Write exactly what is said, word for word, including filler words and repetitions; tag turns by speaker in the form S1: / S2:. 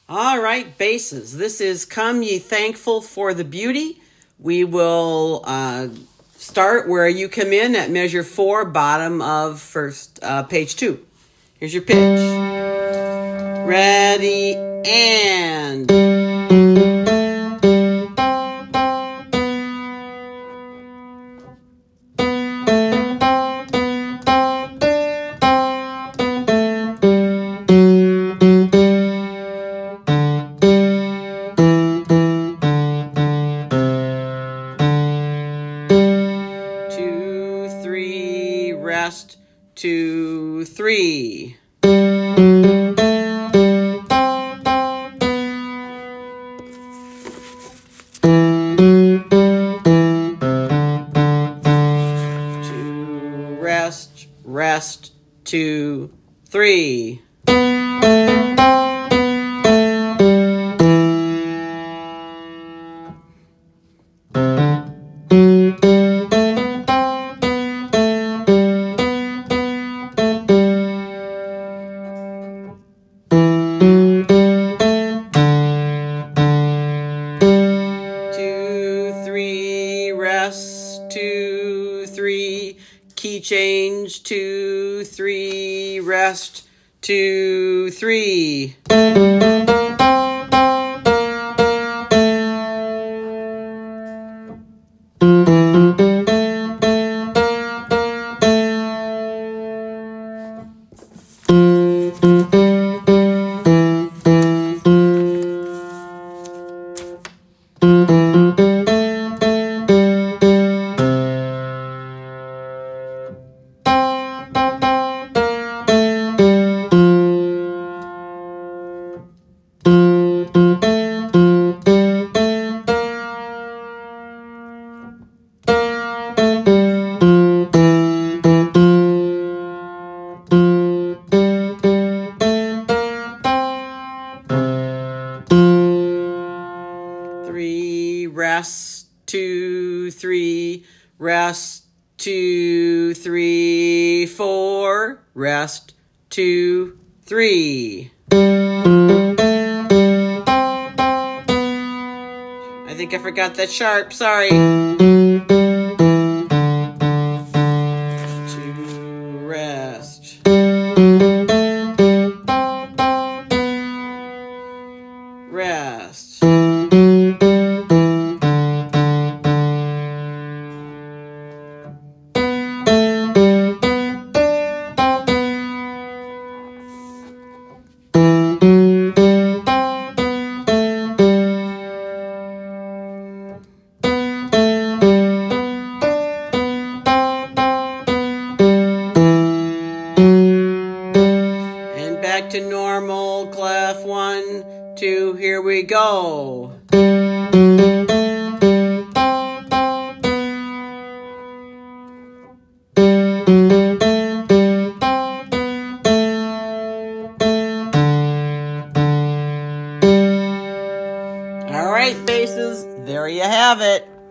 S1: All right, basses. This is Come Ye Thankful for the Beauty. We will uh, start where you come in at measure four, bottom of first uh, page two. Here's your pitch. Ready, and... Two, three, rest, two, three. Two, rest, rest, two, three. Rest, two, three, key change, two, three, rest, two, three. Three, rest, two, three, rest, two, three, four, rest, two, three. I think I forgot that sharp, sorry. Two, rest. Rest. Back to normal, clef, one, two, here we go. All right, basses, there you have it.